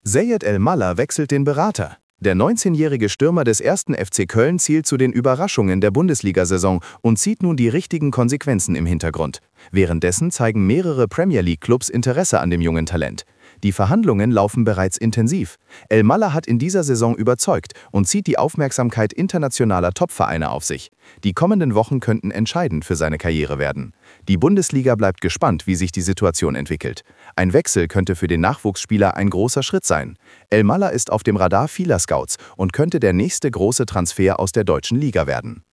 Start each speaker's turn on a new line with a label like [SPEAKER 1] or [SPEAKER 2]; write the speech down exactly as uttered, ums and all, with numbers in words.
[SPEAKER 1] Zayed El-Mallah wechselt den Berater. Der neunzehnjährige Stürmer des ersten F C Köln zielt zu den Überraschungen der Bundesliga-Saison und zieht nun die richtigen Konsequenzen im Hintergrund. Währenddessen zeigen mehrere Premier League-Clubs Interesse an dem jungen Talent. Die Verhandlungen laufen bereits intensiv. El-Mallah hat in dieser Saison überzeugt und zieht die Aufmerksamkeit internationaler Topvereine auf sich. Die kommenden Wochen könnten entscheidend für seine Karriere werden. Die Bundesliga bleibt gespannt, wie sich die Situation entwickelt. Ein Wechsel könnte für den Nachwuchsspieler ein großer Schritt sein. El-Mallah ist auf dem Radar vieler Scouts und könnte der nächste große Transfer aus der deutschen Liga werden.